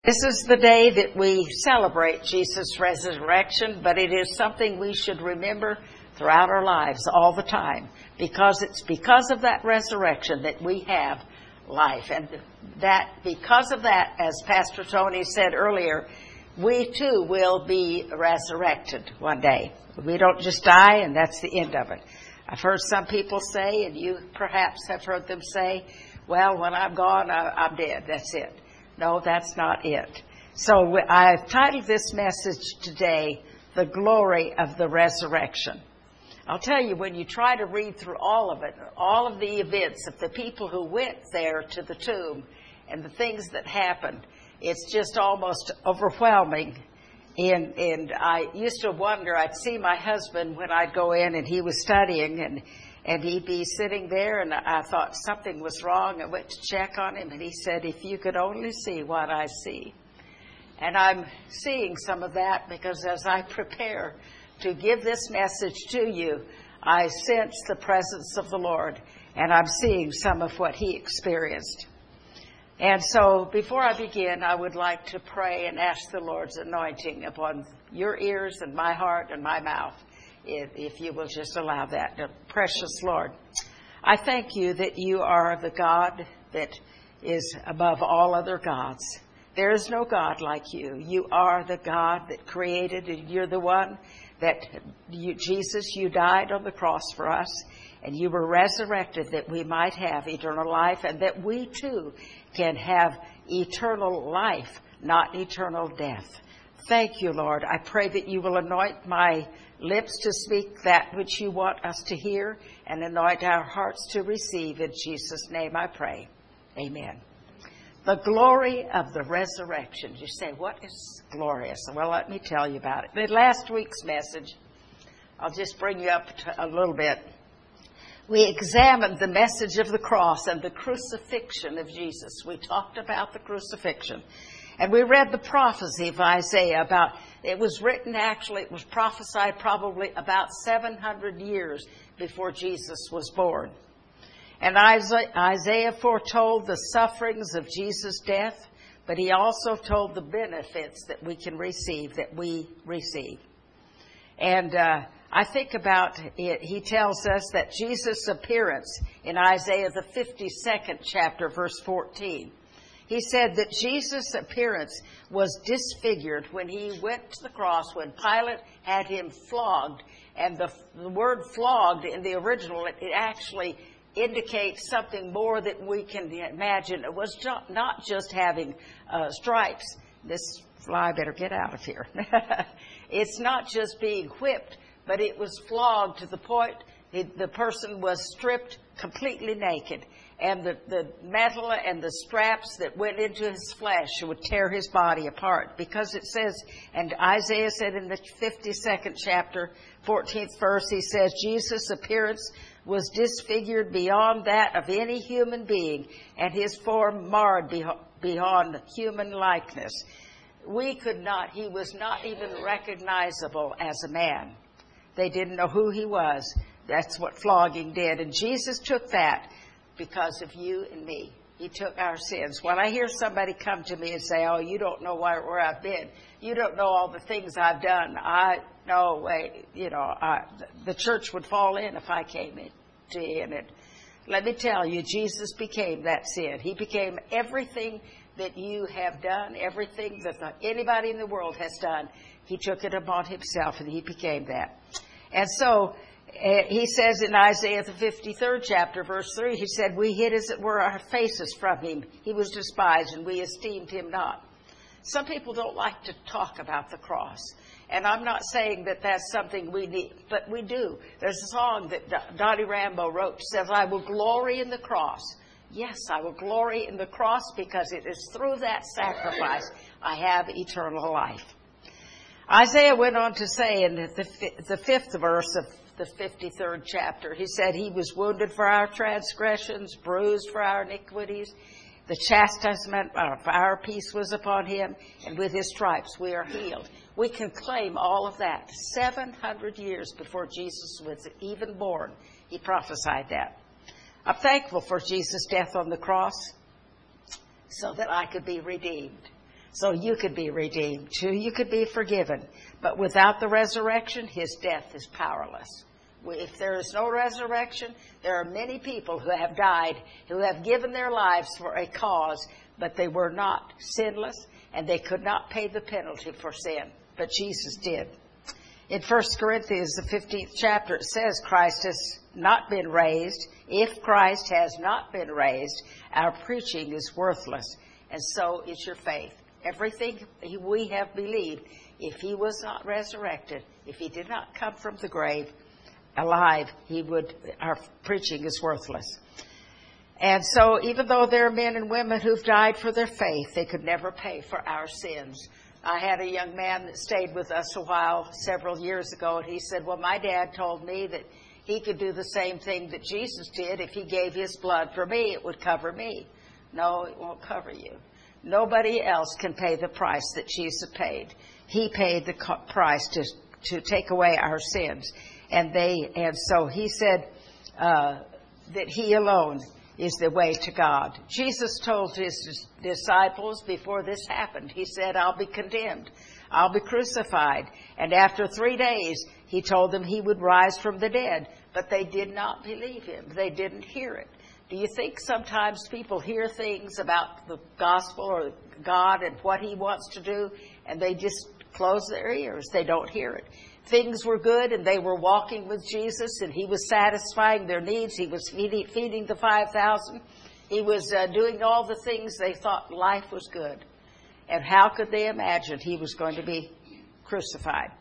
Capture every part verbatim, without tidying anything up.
This is the day that we celebrate Jesus' resurrection, but it is something we should remember throughout our lives all the time, because it's because of that resurrection that we have life. And that because of that, as Pastor Tony said earlier, we too will be resurrected one day. We don't just die and that's the end of it. I've heard some people say, and you perhaps have heard them say, well, when I'm gone, I, I'm dead. That's it. No, that's not it. So I've titled this message today, The Glory of the Resurrection. I'll tell you, when you try to read through all of it, all of the events of the people who went there to the tomb and the things that happened, it's just almost overwhelming. And, and I used to wonder, I'd see my husband when I'd go in and he was studying, and And he'd be sitting there, and I thought something was wrong. I went to check on him, and he said, if you could only see what I see. And I'm seeing some of that because as I prepare to give this message to you, I sense the presence of the Lord, and I'm seeing some of what he experienced. And so before I begin, I would like to pray and ask the Lord's anointing upon your ears and my heart and my mouth. If you will just allow that. Precious Lord, I thank you that you are the God that is above all other gods. There is no God like you. You are the God that created, and you're the one that, you, Jesus, you died on the cross for us, and you were resurrected that we might have eternal life, and that we too can have eternal life, not eternal death. Thank you, Lord. I pray that you will anoint my lips to speak that which you want us to hear, and anoint our hearts to receive. In Jesus' name I pray. Amen. The glory of the resurrection. You say, what is glorious? Well, let me tell you about it. In last week's message, I'll just bring you up to a little bit. We examined the message of the cross and the crucifixion of Jesus. We talked about the crucifixion. And we read the prophecy of Isaiah about, it was written actually, it was prophesied probably about seven hundred years before Jesus was born. And Isaiah foretold the sufferings of Jesus' death, but he also told the benefits that we can receive, that we receive. And uh, I think about it, he tells us that Jesus' appearance in Isaiah the fifty-second chapter, verse fourteen, he said that Jesus' appearance was disfigured when he went to the cross, when Pilate had him flogged. And the, the word flogged in the original, it, it actually indicates something more than we can imagine. It was not, not just having uh, stripes. This fly better get out of here. It's not just being whipped, but it was flogged to the point the, the person was stripped completely naked. And the, the metal and the straps that went into his flesh would tear his body apart. Because it says, and Isaiah said in the fifty-second chapter, fourteenth verse, he says, Jesus' appearance was disfigured beyond that of any human being, and his form marred beyond human likeness. We could not, he was not even recognizable as a man. They didn't know who he was. That's what flogging did. And Jesus took that because of you and me. He took our sins. When I hear somebody come to me and say, oh, you don't know where, where I've been. You don't know all the things I've done. I, no way, you know, I, the church would fall in if I came in to in it. Let me tell you, Jesus became that sin. He became everything that you have done, everything that the, anybody in the world has done. He took it upon himself, and he became that. And so, Uh, he says in Isaiah the fifty-third chapter, verse three, he said, we hid as it were our faces from him. He was despised, and we esteemed him not. Some people don't like to talk about the cross. And I'm not saying that that's something we need, but we do. There's a song that Donnie Rambo wrote. She says, I will glory in the cross. Yes, I will glory in the cross because it is through that sacrifice I have eternal life. Isaiah went on to say in the, the fifth verse of the fifty-third chapter, he said, he was wounded for our transgressions, bruised for our iniquities. The chastisement of our peace was upon him, and with his stripes we are healed. We can claim all of that. seven hundred years before Jesus was even born, he prophesied that. I'm thankful for Jesus' death on the cross so that I could be redeemed. so you could be redeemed, too. You could be forgiven. But without the resurrection, his death is powerless. If there is no resurrection, there are many people who have died, who have given their lives for a cause, but they were not sinless, and they could not pay the penalty for sin. But Jesus did. In First Corinthians, the fifteenth chapter, it says Christ has not been raised. If Christ has not been raised, our preaching is worthless, and so is your faith. Everything we have believed, if he was not resurrected, if he did not come from the grave alive, he would, our preaching is worthless. And so even though there are men and women who've died for their faith, they could never pay for our sins. I had a young man that stayed with us a while several years ago, and he said, well, my dad told me that he could do the same thing that Jesus did. If he gave his blood for me, it would cover me. No, it won't cover you. Nobody else can pay the price that Jesus paid. He paid the co- price to, to take away our sins. And they, and so he said uh, that he alone is the way to God. Jesus told his disciples before this happened, he said, I'll be condemned. I'll be crucified. And after three days, he told them he would rise from the dead. But they did not believe him. They didn't hear it. Do you think sometimes people hear things about the gospel or God and what he wants to do, and they just close their ears? They don't hear it. Things were good, and they were walking with Jesus, and he was satisfying their needs. He was feeding, feeding the five thousand. He was uh, doing all the things they thought life was good. And how could they imagine he was going to be crucified?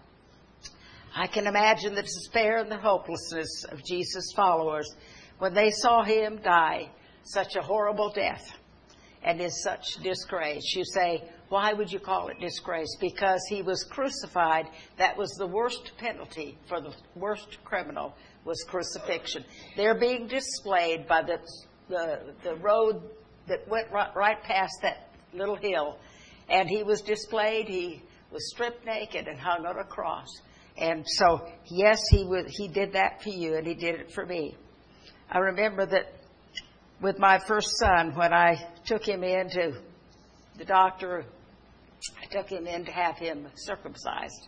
I can imagine the despair and the hopelessness of Jesus' followers when they saw him die such a horrible death and in such disgrace. You say, why would you call it disgrace? Because he was crucified. That was the worst penalty for the worst criminal, was crucifixion. They're being displayed by the the, the road that went right, right past that little hill. And he was displayed. He was stripped naked and hung on a cross. And so, yes, he would, he did that for you, and he did it for me. I remember that with my first son, when I took him in to the doctor, I took him in to have him circumcised.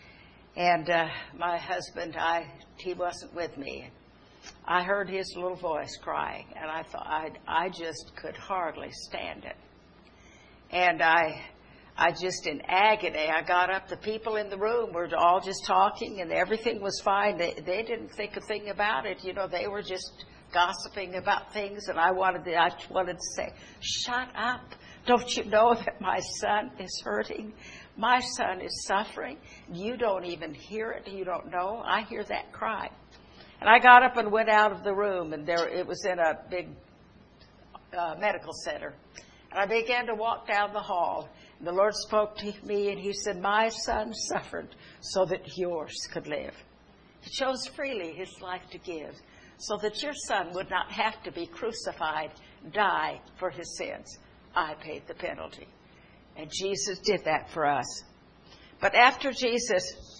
And uh, my husband, I he wasn't with me. I heard his little voice crying, and I thought I I just could hardly stand it. And I I just in agony. I got up. The people in the room were all just talking, and everything was fine. They they didn't think a thing about it. You know, they were just gossiping about things, and I wanted to, I wanted to say, shut up. Don't you know that my son is hurting? My son is suffering. You don't even hear it. You don't know. I hear that cry. And I got up and went out of the room, and there it was in a big uh, medical center. And I began to walk down the hall. And the Lord spoke to me, and he said, my son suffered so that yours could live. He chose freely his life to give, so that your son would not have to be crucified, die for his sins. I paid the penalty. And Jesus did that for us. But after Jesus,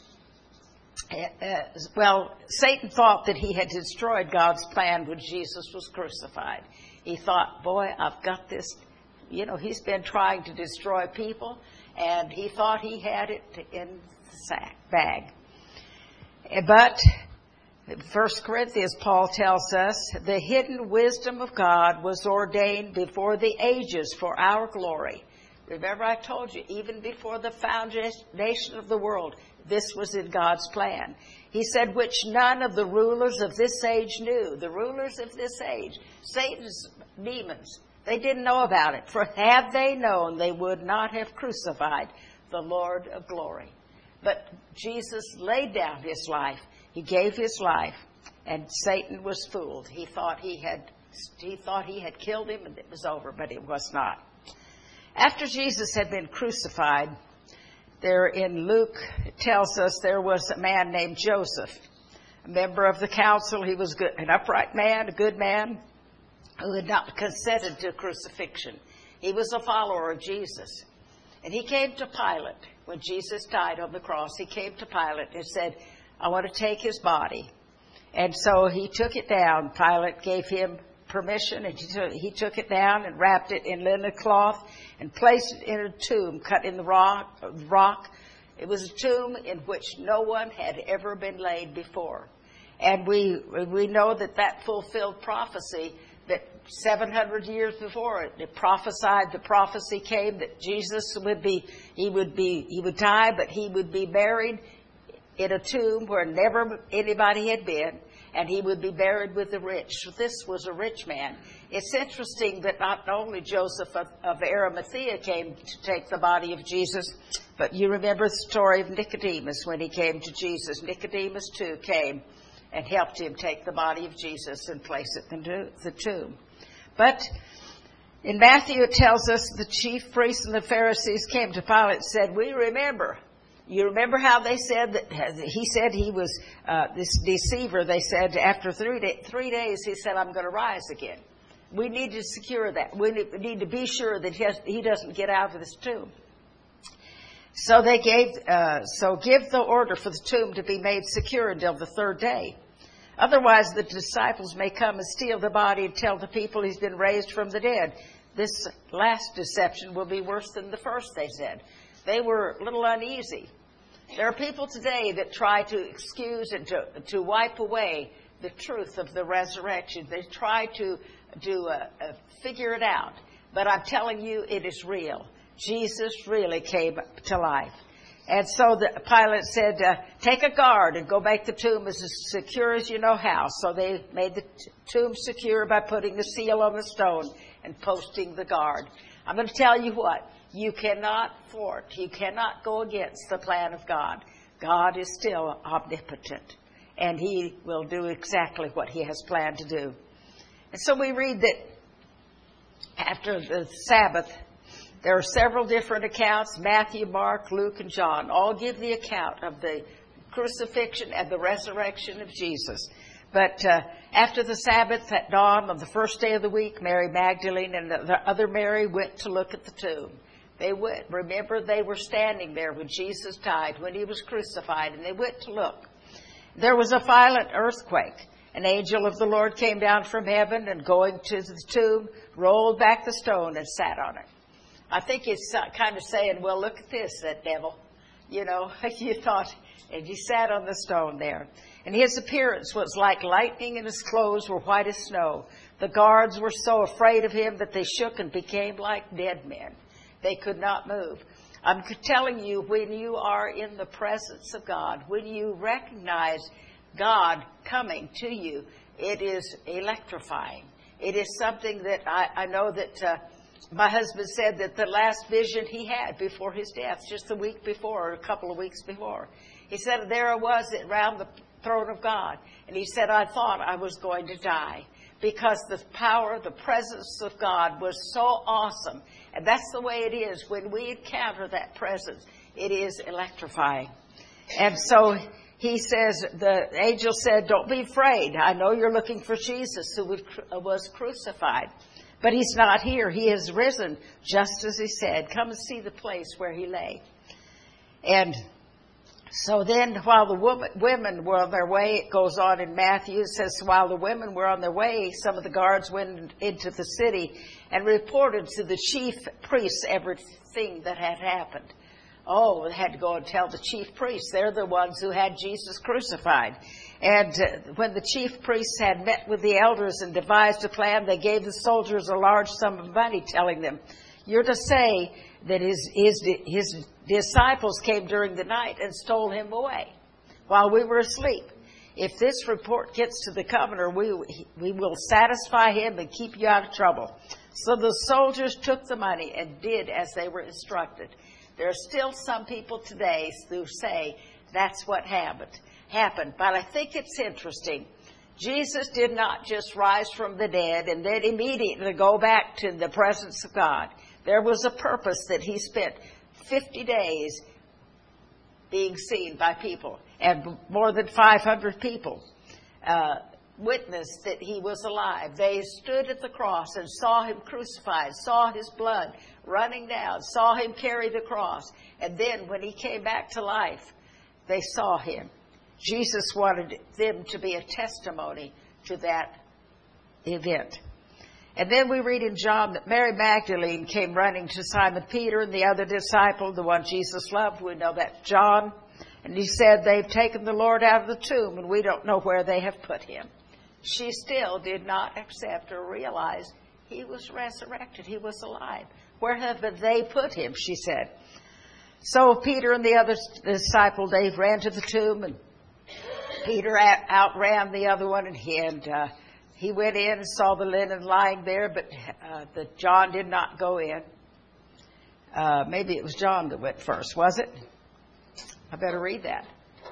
uh, well, Satan thought that he had destroyed God's plan when Jesus was crucified. He thought, boy, I've got this. You know, he's been trying to destroy people, and he thought he had it in the sack, bag. But in First Corinthians, Paul tells us, the hidden wisdom of God was ordained before the ages for our glory. Remember, I told you, even before the foundation of the world, this was in God's plan. He said, which none of the rulers of this age knew. The rulers of this age, Satan's demons, they didn't know about it. For had they known, they would not have crucified the Lord of glory. But Jesus laid down his life. He gave his life, and Satan was fooled. He thought he had he thought he had killed him, and it was over, but it was not. After Jesus had been crucified, there in Luke, it tells us there was a man named Joseph, a member of the council. He was good, an upright man, a good man, who had not consented to crucifixion. He was a follower of Jesus. And he came to Pilate when Jesus died on the cross. He came to Pilate and said, I want to take his body. And so he took it down. Pilate gave him permission, and he took, he took it down and wrapped it in linen cloth and placed it in a tomb cut in the rock. rock. It was a tomb in which no one had ever been laid before. And we we know that that fulfilled prophecy that seven hundred years before it, it prophesied, the prophecy came that Jesus would be, he would be, he would die, but he would be buried in a tomb where never anybody had been, and he would be buried with the rich. So this was a rich man. It's interesting that not only Joseph of, of Arimathea came to take the body of Jesus, but you remember the story of Nicodemus when he came to Jesus. Nicodemus too came and helped him take the body of Jesus and place it in the tomb. But in Matthew it tells us the chief priests and the Pharisees came to Pilate and said, we remember. You remember how they said that he said he was uh, this deceiver. They said after three, day, three days he said, I'm going to rise again. We need to secure that. We need to be sure that he, has, he doesn't get out of this tomb. So they gave, uh, so give the order for the tomb to be made secure until the third day. Otherwise, the disciples may come and steal the body and tell the people he's been raised from the dead. This last deception will be worse than the first, they said. They were a little uneasy. There are people today that try to excuse and to, to wipe away the truth of the resurrection. They try to, to uh, uh, figure it out. But I'm telling you, it is real. Jesus really came to life. And so the, Pilate said, uh, take a guard and go make the tomb as secure as you know how. So they made the t- tomb secure by putting the seal on the stone and posting the guard. I'm going to tell you what, you cannot thwart, you cannot go against the plan of God. God is still omnipotent, and he will do exactly what he has planned to do. And so we read that after the Sabbath, there are several different accounts. Matthew, Mark, Luke, and John all give the account of the crucifixion and the resurrection of Jesus. But uh, after the Sabbath at dawn on the first day of the week, Mary Magdalene and the other Mary went to look at the tomb. They went. Remember, they were standing there when Jesus died, when he was crucified, and they went to look. There was a violent earthquake. An angel of the Lord came down from heaven and going to the tomb, rolled back the stone and sat on it. I think it's kind of saying, well, look at this, that devil. You know, you thought, and he sat on the stone there. And his appearance was like lightning, and his clothes were white as snow. The guards were so afraid of him that they shook and became like dead men. They could not move. I'm telling you, when you are in the presence of God, when you recognize God coming to you, it is electrifying. It is something that I, I know that... Uh, My husband said that the last vision he had before his death, just the week before, or a couple of weeks before, he said, there I was around the throne of God. And he said, I thought I was going to die because the power, the presence of God was so awesome. And that's the way it is. When we encounter that presence, it is electrifying. And so he says, the angel said, don't be afraid. I know you're looking for Jesus who was crucified. But he's not here. He has risen, just as he said. Come and see the place where he lay. And so then while the woman, women were on their way, it goes on in Matthew, it says, while the women were on their way, some of the guards went into the city and reported to the chief priests everything that had happened. Oh, they had to go and tell the chief priests. They're the ones who had Jesus crucified. And uh, when the chief priests had met with the elders and devised a plan, they gave the soldiers a large sum of money, telling them, you're to say that his, his, his disciples came during the night and stole him away while we were asleep. If this report gets to the governor, we, we will satisfy him and keep you out of trouble. So the soldiers took the money and did as they were instructed. There are still some people today who say that's what happened. happened. But I think it's interesting. Jesus did not just rise from the dead and then immediately go back to the presence of God. There was a purpose that he spent fifty days being seen by people. And more than five hundred people uh, witnessed that he was alive. They stood at the cross and saw him crucified, saw his blood running down, saw him carry the cross. And then when he came back to life, they saw him. Jesus wanted them to be a testimony to that event. And then we read in John that Mary Magdalene came running to Simon Peter and the other disciple, the one Jesus loved. We know that's John. And he said, they've taken the Lord out of the tomb and we don't know where they have put him. She still did not accept or realize he was resurrected. He was alive. Where have they put him? She said. So Peter and the other disciple, they ran to the tomb, and Peter outran the other one, and he, and, uh, he went in and saw the linen lying there, but uh, the John did not go in. Uh, maybe it was John that went first, was it? I better read that.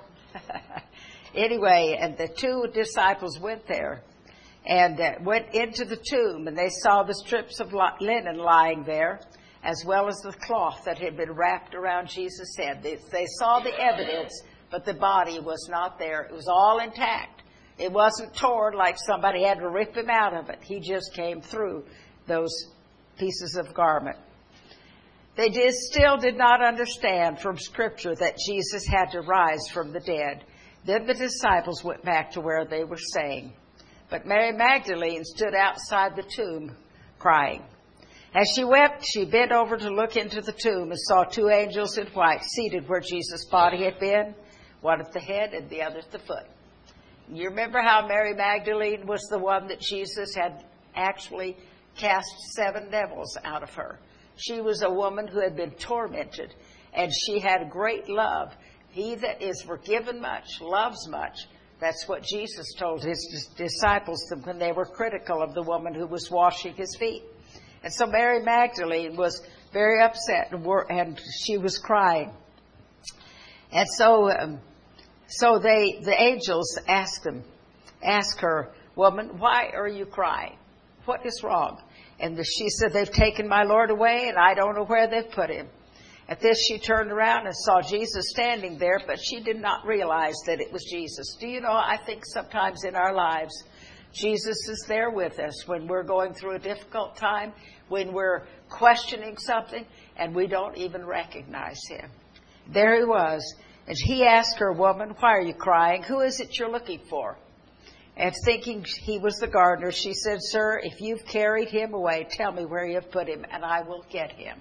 Anyway, and the two disciples went there and uh, went into the tomb, and they saw the strips of linen lying there, as well as the cloth that had been wrapped around Jesus' head. They, they saw the evidence, but the body was not there. It was all intact. It wasn't torn like somebody had to rip him out of it. He just came through those pieces of garment. They did, still did not understand from Scripture that Jesus had to rise from the dead. Then the disciples went back to where they were staying. But Mary Magdalene stood outside the tomb crying. As she wept, she bent over to look into the tomb and saw two angels in white seated where Jesus' body had been, one at the head and the other at the foot. You remember how Mary Magdalene was the one that Jesus had actually cast seven devils out of her. She was a woman who had been tormented, and she had great love. He that is forgiven much loves much. That's what Jesus told his disciples when they were critical of the woman who was washing his feet. And so Mary Magdalene was very upset, and she was crying. And so, um, so they, the angels asked them, asked her, "Woman, why are you crying? What is wrong?" And the, she said, "They've taken my Lord away, and I don't know where they've put him." At this, she turned around and saw Jesus standing there, but she did not realize that it was Jesus. Do you know, I think sometimes in our lives, Jesus is there with us when we're going through a difficult time, when we're questioning something, and we don't even recognize him. There he was. And he asked her, "Woman, why are you crying? Who is it you're looking for?" And thinking he was the gardener, she said, "Sir, if you've carried him away, tell me where you have put him, and I will get him."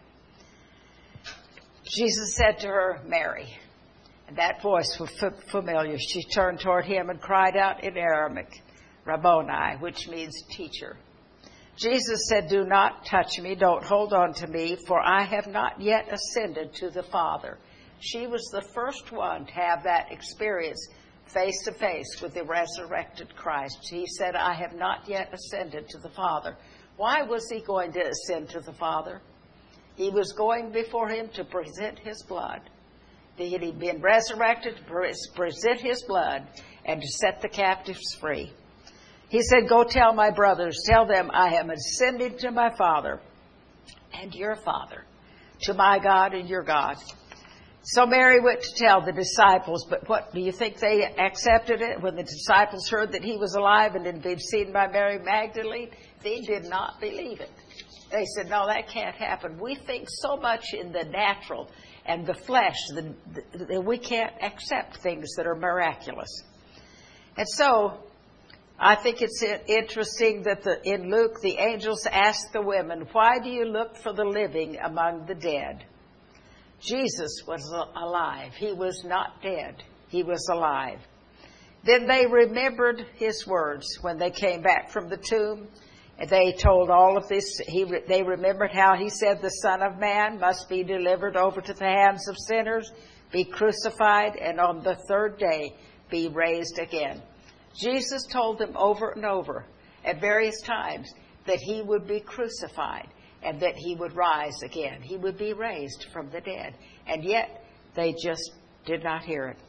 Jesus said to her, "Mary." And that voice was f- familiar. She turned toward him and cried out in Aramaic, "Rabboni," which means teacher. Jesus said, "Do not touch me, don't hold on to me, for I have not yet ascended to the Father." She was the first one to have that experience face to face with the resurrected Christ. He said, "I have not yet ascended to the Father." Why was he going to ascend to the Father? He was going before him to present his blood. He had been resurrected to present his blood and to set the captives free. He said, "Go tell my brothers, tell them I am ascending to my Father and your Father, to my God and your God." So Mary went to tell the disciples, but what do you think they accepted it? When the disciples heard that he was alive and had been seen by Mary Magdalene, they did not believe it. They said, "No, that can't happen." We think so much in the natural and the flesh that, that we can't accept things that are miraculous. And so I think it's interesting that the, in Luke, the angels asked the women, "Why do you look for the living among the dead?" Jesus was alive. He was not dead. He was alive. Then they remembered his words when they came back from the tomb. They told all of this. He, they remembered how he said the Son of Man must be delivered over to the hands of sinners, be crucified, and on the third day be raised again. Jesus told them over and over at various times that he would be crucified and that he would rise again. He would be raised from the dead. And yet they just did not hear it.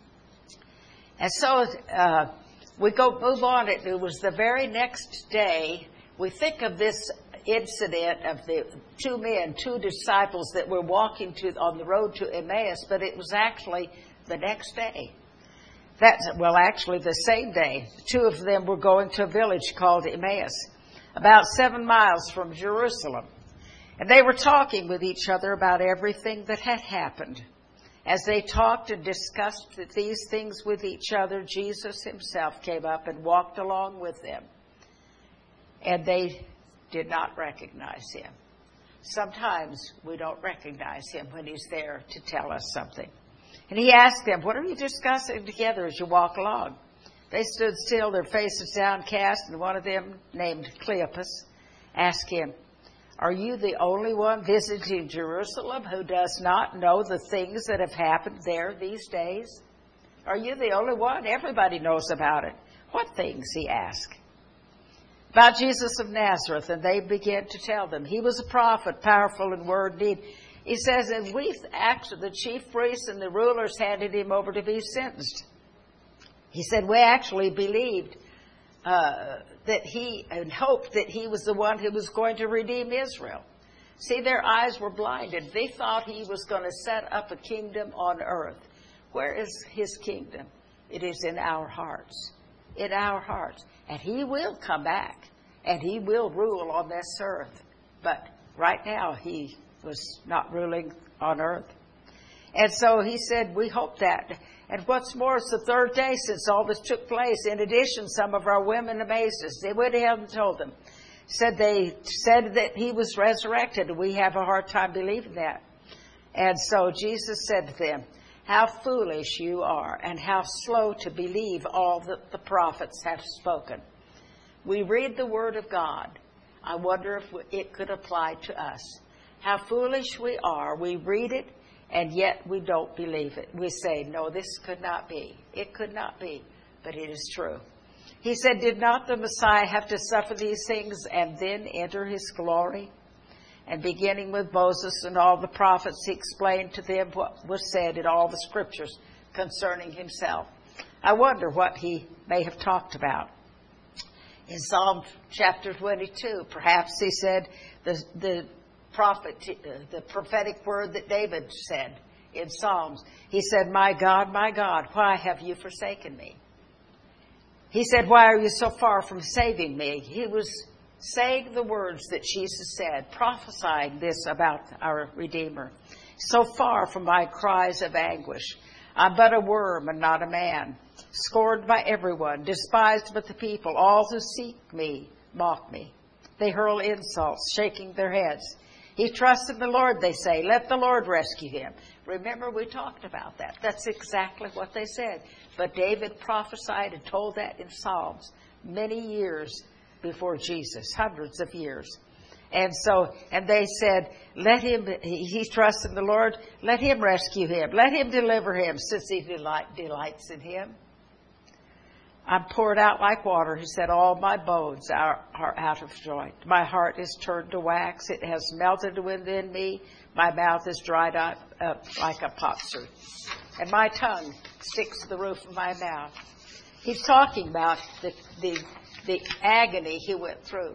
And so uh, we go move on. It, it was the very next day. We think of this incident of the two men, two disciples that were walking to on the road to Emmaus, but it was actually the next day. That's, well, actually the same day. Two of them were going to a village called Emmaus, about seven miles from Jerusalem. And they were talking with each other about everything that had happened. As they talked and discussed these things with each other, Jesus himself came up and walked along with them. And they did not recognize him. Sometimes we don't recognize him when he's there to tell us something. And he asked them, what are you discussing together as you walk along? They stood still, their faces downcast, and one of them, named Cleopas, asked him, are you the only one visiting Jerusalem who does not know the things that have happened there these days? Are you the only one? Everybody knows about it. What things? He asked. About Jesus of Nazareth, and they began to tell them. He was a prophet, powerful in word and deed. He says, and we, actually, the chief priests and the rulers handed him over to be sentenced. He said, we actually believed uh, that he, and hoped that he was the one who was going to redeem Israel. See, their eyes were blinded. They thought he was going to set up a kingdom on earth. Where is his kingdom? It is in our hearts. In our hearts. And he will come back. And he will rule on this earth. But right now, he was not ruling on earth. And so he said, we hope that. And what's more, it's the third day since all this took place. In addition, some of our women amazed us. They went ahead and told them. Said they said that he was resurrected. And we have a hard time believing that. And so Jesus said to them, how foolish you are, and how slow to believe all that the prophets have spoken. We read the word of God. I wonder if it could apply to us. How foolish we are. We read it, and yet we don't believe it. We say, no, this could not be. It could not be, but it is true. He said, did not the Messiah have to suffer these things and then enter his glory? And beginning with Moses and all the prophets, he explained to them what was said in all the scriptures concerning himself. I wonder what he may have talked about. In Psalm chapter twenty-two, perhaps he said the, the prophet, the prophetic word that David said in Psalms. He said, my God, my God, why have you forsaken me? He said, why are you so far from saving me? He was saying the words that Jesus said, prophesying this about our Redeemer. So far from my cries of anguish. I'm but a worm and not a man, scorned by everyone, despised by the people. All who seek me mock me. They hurl insults, shaking their heads. He trusts in the Lord, they say. Let the Lord rescue him. Remember, we talked about that. That's exactly what they said. But David prophesied and told that in Psalms many years before Jesus, hundreds of years. And so, and they said, let him, he trusts in the Lord, let him rescue him. Let him deliver him, since he delight, delights in him. I'm poured out like water. He said, all my bones are, are out of joint. My heart is turned to wax. It has melted within me. My mouth is dried up, up like a potsherd. And my tongue sticks to the roof of my mouth. He's talking about the, the, the agony he went through.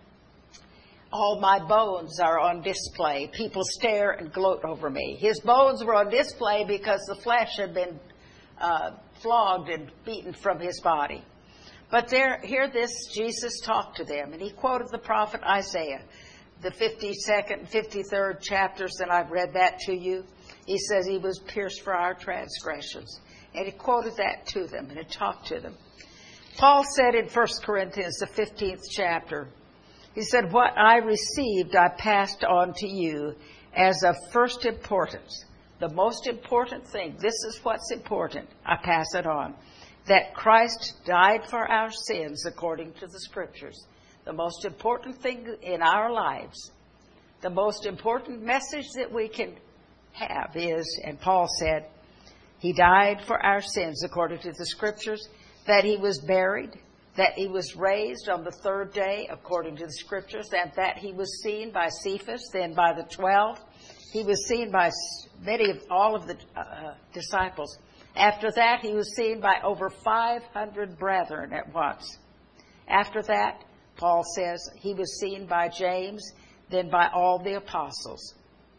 All my bones are on display. People stare and gloat over me. His bones were on display because the flesh had been uh, flogged and beaten from his body. But there, here this Jesus talked to them, and he quoted the prophet Isaiah, the fifty-second and fifty-third chapters, and I've read that to you. He says he was pierced for our transgressions. And he quoted that to them, and he talked to them. Paul said in First Corinthians, the fifteenth chapter, he said, what I received I passed on to you as of first importance. The most important thing, this is what's important, I pass it on. That Christ died for our sins according to the Scriptures. The most important thing in our lives, the most important message that we can have is, and Paul said, he died for our sins according to the Scriptures, that he was buried, that he was raised on the third day according to the Scriptures, and that he was seen by Cephas, then by the twelve. He was seen by many of all of the uh, disciples. After that, he was seen by over five hundred brethren at once. After that, Paul says, he was seen by James, then by all the apostles.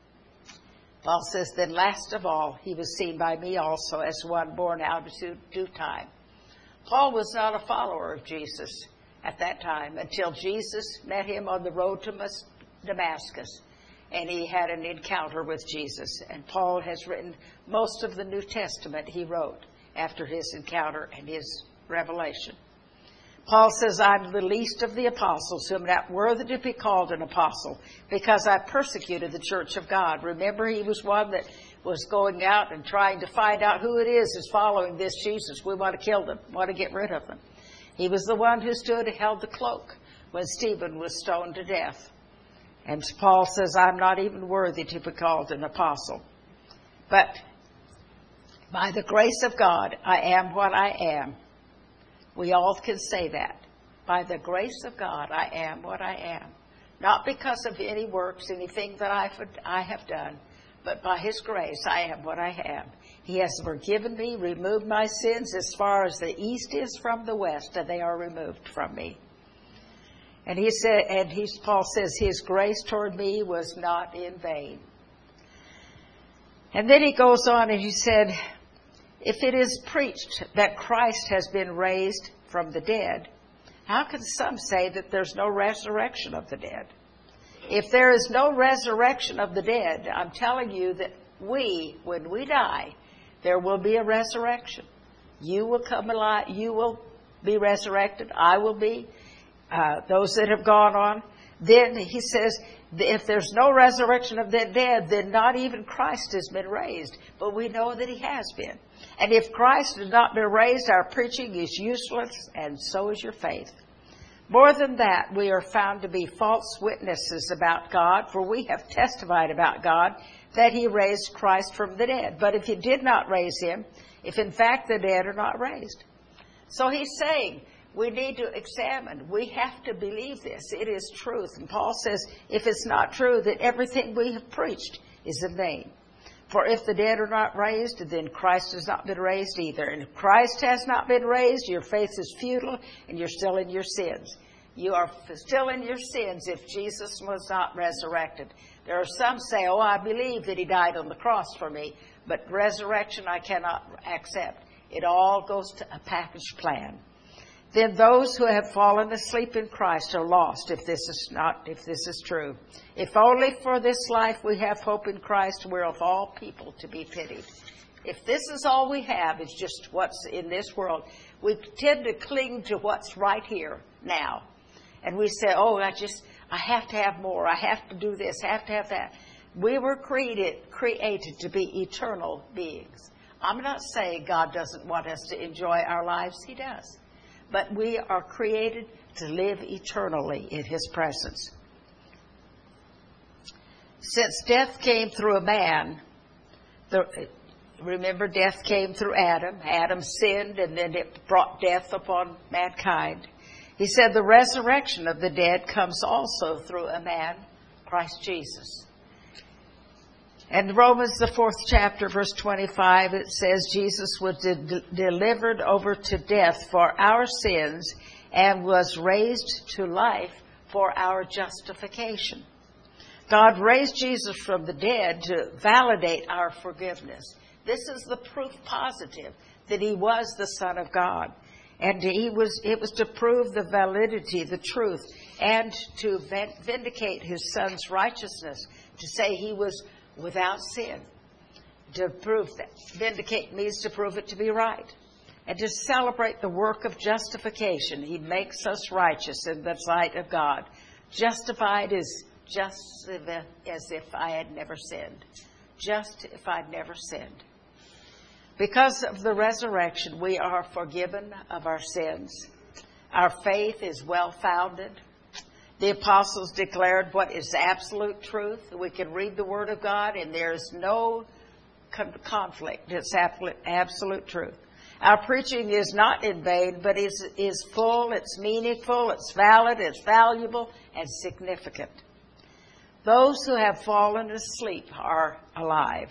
Paul says, then last of all, he was seen by me also as one born out of due time. Paul was not a follower of Jesus at that time until Jesus met him on the road to Damascus, and he had an encounter with Jesus. And Paul has written most of the New Testament he wrote after his encounter and his revelation. Paul says, I'm the least of the apostles, who am not worthy to be called an apostle, because I persecuted the church of God. Remember, he was one that was going out and trying to find out who it is is following this Jesus. We want to kill them, want to get rid of them. He was the one who stood and held the cloak when Stephen was stoned to death. And Paul says, I'm not even worthy to be called an apostle. But by the grace of God, I am what I am. We all can say that. By the grace of God, I am what I am. Not because of any works, anything that I've, I have done, but by his grace, I am what I am. He has forgiven me, removed my sins as far as the east is from the west, and they are removed from me. And he said, and he, Paul says, his grace toward me was not in vain. And then he goes on and he said, if it is preached that Christ has been raised from the dead, how can some say that there's no resurrection of the dead? If there is no resurrection of the dead, I'm telling you that we, when we die, there will be a resurrection. You will come alive. You will be resurrected. I will be. Uh, those that have gone on. Then he says, if there's no resurrection of the dead, then not even Christ has been raised. But we know that he has been. And if Christ has not been raised, our preaching is useless, and so is your faith. More than that, we are found to be false witnesses about God, for we have testified about God that he raised Christ from the dead. But if he did not raise him, if in fact the dead are not raised. So he's saying, we need to examine. We have to believe this. It is truth. And Paul says, if it's not true, that everything we have preached is in vain. For if the dead are not raised, then Christ has not been raised either. And if Christ has not been raised, your faith is futile and you're still in your sins. You are still in your sins if Jesus was not resurrected. There are some say, oh, I believe that he died on the cross for me, but resurrection I cannot accept. It all goes to a package plan. Then those who have fallen asleep in Christ are lost if this is not, if this is true. If only for this life we have hope in Christ, we're of all people to be pitied. If this is all we have, is just what's in this world, we tend to cling to what's right here now. And we say, oh, I just, I have to have more. I have to do this, I have to have that. We were created, created to be eternal beings. I'm not saying God doesn't want us to enjoy our lives. He does. But we are created to live eternally in his presence. Since death came through a man, the, remember death came through Adam. Adam sinned and then it brought death upon mankind. He said the resurrection of the dead comes also through a man, Christ Jesus. And Romans, the fourth chapter, verse twenty-five, it says Jesus was de- delivered over to death for our sins and was raised to life for our justification. God raised Jesus from the dead to validate our forgiveness. This is the proof positive that he was the Son of God. And he was, it was to prove the validity, the truth, and to vindicate his Son's righteousness, to say he was without sin. To prove that. Vindicate means to prove it to be right. And to celebrate the work of justification. He makes us righteous in the sight of God. Justified is just as if I had never sinned. Just if I'd never sinned. Because of the resurrection, we are forgiven of our sins. Our faith is well-founded. The apostles declared what is absolute truth. We can read the Word of God and there's no con- conflict. It's absolute truth. Our preaching is not in vain, but is, is full, it's meaningful, it's valid, it's valuable, and significant. Those who have fallen asleep are alive.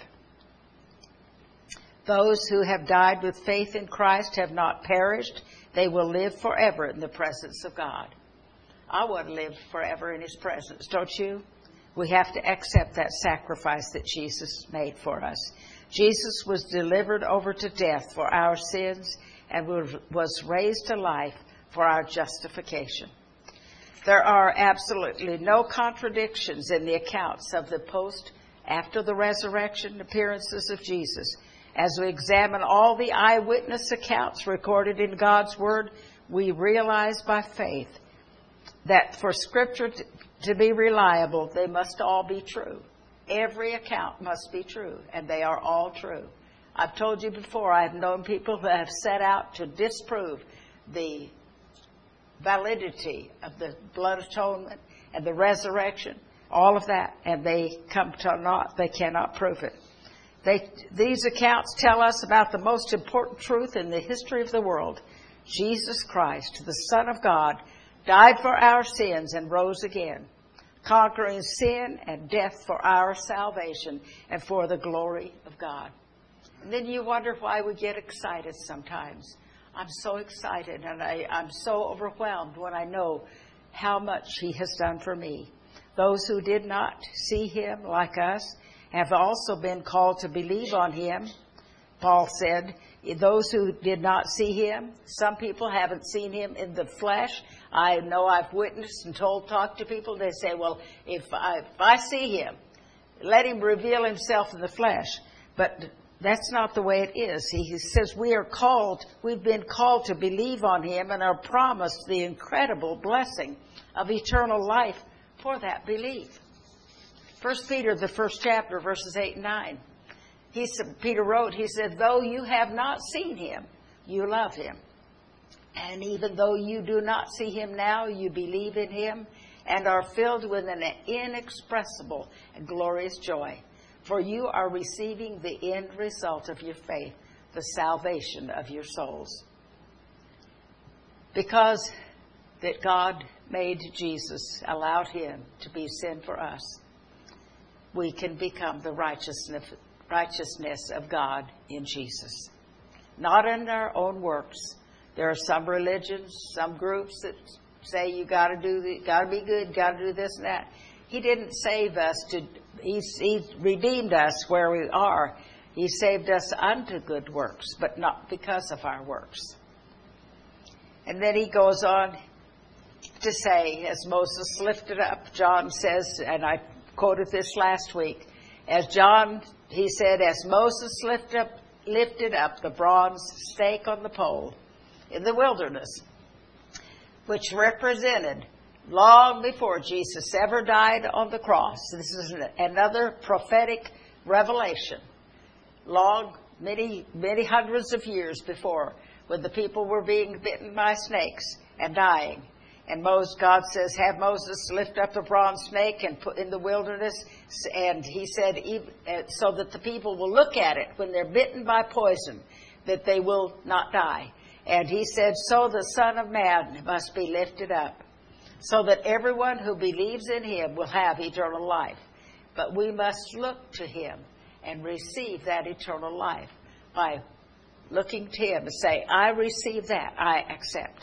Those who have died with faith in Christ have not perished. They will live forever in the presence of God. I want to live forever in his presence, don't you? We have to accept that sacrifice that Jesus made for us. Jesus was delivered over to death for our sins and was raised to life for our justification. There are absolutely no contradictions in the accounts of the post after the resurrection appearances of Jesus. As we examine all the eyewitness accounts recorded in God's Word, we realize by faith that for Scripture to, to be reliable, they must all be true. Every account must be true, and they are all true. I've told you before, I've known people who have set out to disprove the validity of the blood atonement and the resurrection, all of that, and they come to naught. They cannot prove it. They, these accounts tell us about the most important truth in the history of the world. Jesus Christ, the Son of God, died for our sins and rose again, conquering sin and death for our salvation and for the glory of God. And then you wonder why we get excited sometimes. I'm so excited, and I, I'm so overwhelmed when I know how much He has done for me. Those who did not see Him, like us, have also been called to believe on Him. Paul said, those who did not see Him, some people haven't seen Him in the flesh. I know I've witnessed and told, talked to people, they say, well, if I, if I see Him, let Him reveal Himself in the flesh. But that's not the way it is. He says we are called, we've been called to believe on Him and are promised the incredible blessing of eternal life for that belief. First Peter, the first chapter, verses eight and nine. He said, Peter wrote, he said, though you have not seen Him, you love Him. And even though you do not see Him now, you believe in Him and are filled with an inexpressible and glorious joy. For you are receiving the end result of your faith, the salvation of your souls. Because that God made Jesus, allowed Him to be sin for us, we can become the righteousness, righteousness of God in Jesus. Not in our own works. There are some religions, some groups that say you got to do, the, got to be good, got to do this and that. He didn't save us to. He, he redeemed us where we are. He saved us unto good works, but not because of our works. And then he goes on to say, as Moses lifted up, John says, and I quoted this last week, as John, he said, as Moses lifted up, lifted up the bronze stake on the pole in the wilderness, which represented long before Jesus ever died on the cross. This is another prophetic revelation. Long, many, many hundreds of years before, when the people were being bitten by snakes and dying. And Moses, God says, have Moses lift up the bronze snake and put in the wilderness. And he said, so that the people will look at it when they're bitten by poison, that they will not die. And he said, so the Son of Man must be lifted up, so that everyone who believes in Him will have eternal life. But we must look to Him and receive that eternal life by looking to Him and say, I receive that, I accept.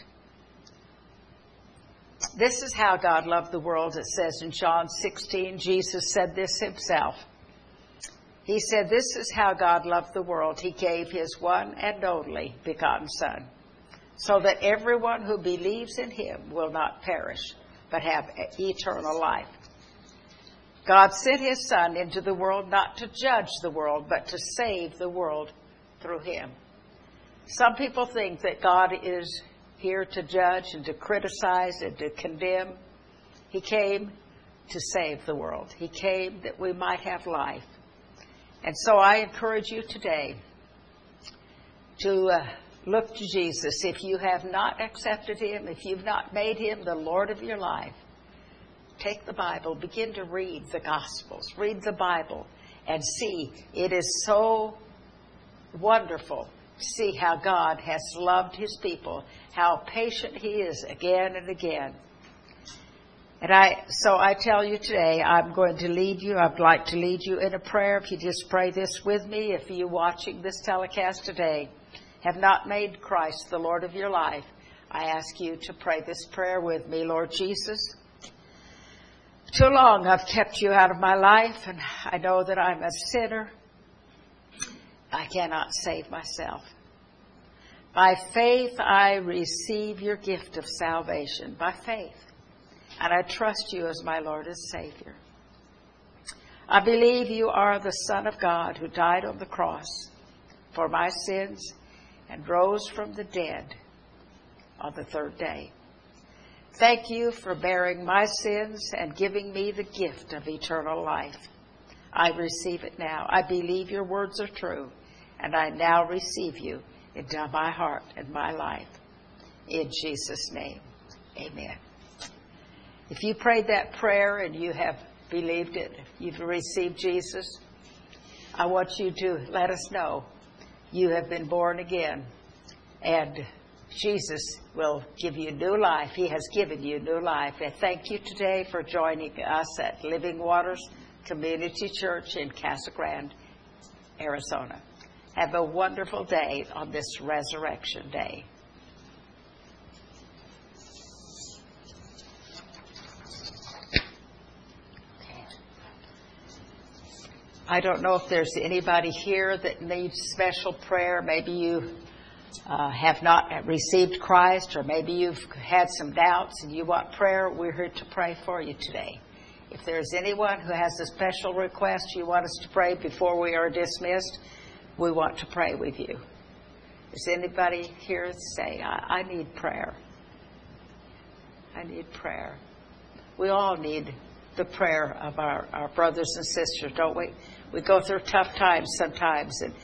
This is how God loved the world. It says in John sixteen, Jesus said this Himself. He said, this is how God loved the world. He gave His one and only begotten Son, so that everyone who believes in Him will not perish, but have eternal life. God sent His Son into the world not to judge the world, but to save the world through Him. Some people think that God is here to judge and to criticize and to condemn. He came to save the world. He came that we might have life. And so I encourage you today to uh, look to Jesus. If you have not accepted Him, if you've not made Him the Lord of your life, take the Bible, begin to read the Gospels, read the Bible, and see. It is so wonderful to see how God has loved His people, how patient He is again and again. And I, so I tell you today, I'm going to lead you. I'd like to lead you in a prayer. If you just pray this with me, if you're watching this telecast today, have not made Christ the Lord of your life, I ask you to pray this prayer with me. Lord Jesus, too long I've kept you out of my life, and I know that I'm a sinner. I cannot save myself. By faith, I receive your gift of salvation. By faith. And I trust you as my Lord and Savior. I believe you are the Son of God who died on the cross for my sins and rose from the dead on the third day. Thank you for bearing my sins and giving me the gift of eternal life. I receive it now. I believe your words are true, and I now receive you into my heart and my life. In Jesus' name, amen. If you prayed that prayer and you have believed it, you've received Jesus, I want you to let us know you have been born again, and Jesus will give you new life. He has given you new life. And thank you today for joining us at Living Waters Community Church in Casa Grande, Arizona. Have a wonderful day on this Resurrection Day. I don't know if there's anybody here that needs special prayer. Maybe you uh, have not received Christ, or maybe you've had some doubts and you want prayer. We're here to pray for you today. If there's anyone who has a special request you want us to pray before we are dismissed, we want to pray with you. Is anybody here say, I, I need prayer? I need prayer. We all need the prayer of our, our brothers and sisters, don't we? We go through tough times sometimes, and